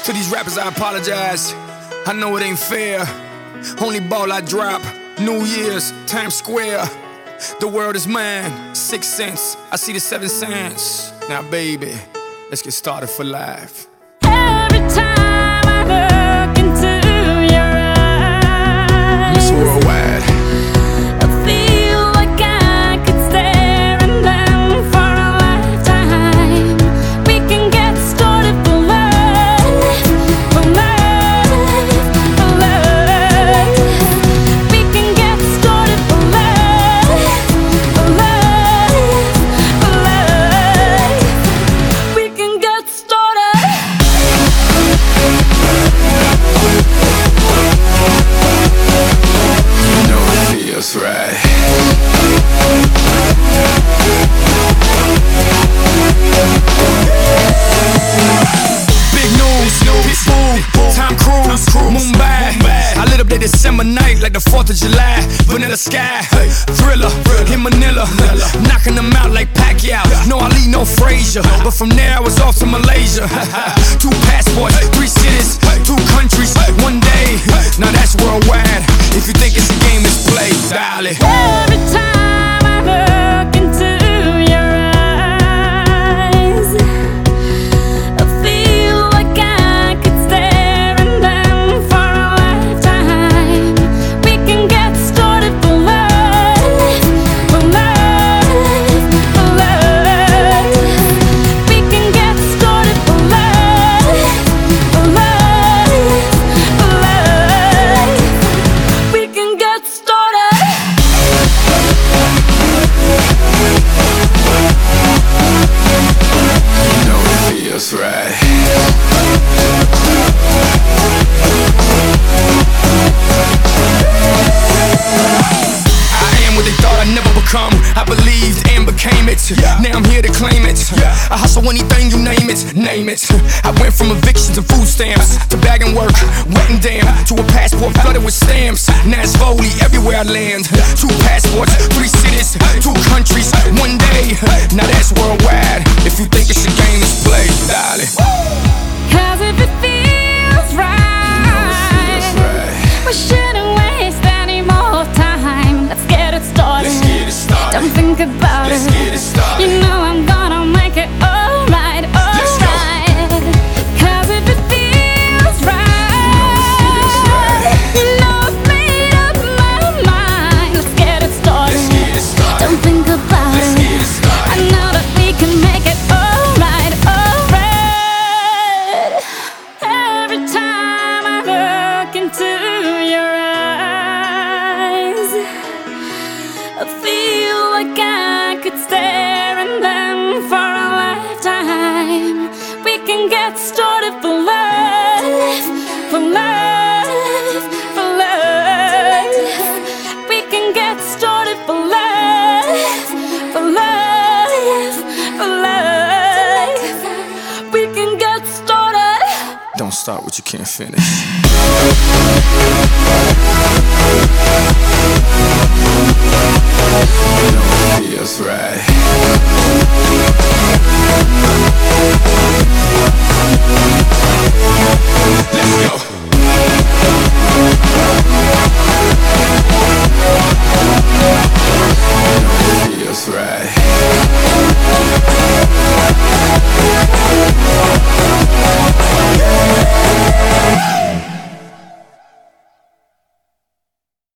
To these rappers I apologize, I know it ain't fair. Only ball I drop, New Year's, Times Square. The world is mine, 6 cents, I see the 7 cents. Now baby, let's get started for life. Every time I look into your eyes, Miss Worldwide, I feel like I could stare at them for a lifetime. We can get started for life, for life, for life. We can get started for life, for life, for life. We can get started. you know it feels right. Big news, Pitbull, Tom Cruise, Mumbai. I lit up that December night like the 4th of July. Vanilla Sky, Thriller, in Manila, knocking them out like Pacquiao. No Ali, no Frazier, but from there I was off to Malaysia. 2 passports, 3 cities, 2 countries, 1 day. Now that's worldwide. If you think it's a game, it's play, darling. Every time I look into your eyes, I feel like I could stare at them for a lifetime. We can get started for life, for life, for life. We can get started for life, for life, for life. We can get started. You know it feels right. I am what they thought I'd never become. I believed and became it. Now I'm here to claim it. I hustle anything, you name it, name it. I went from evictions and food stamps to bagging work, wet and damn, to a passport flooded with stamps. Now it's Foley everywhere I land. 2 passports, 3 cities, 2 countries, 1 day. Now that's worldwide. If you think it's a game, it's play, darling. 'Cause if it feels right, we shouldn't waste any more time. Let's get it started. Let's get it started. Don't think about Let's it. get it started. You know I'm gonna make it alright, Let's go. alright. 'Cause if it feels right, you know I've made up my mind. Let's get it started. Let's get it started. Don't think about Let's it. get it started. I know that we can make it alright, alright. Every time I look into your eyes, I feel like I could stare at them for a lifetime. We can get started for life, for life, for life. We can get started for life, for life, for life. We can get started. Don't start what you can't finish. You know it feels right.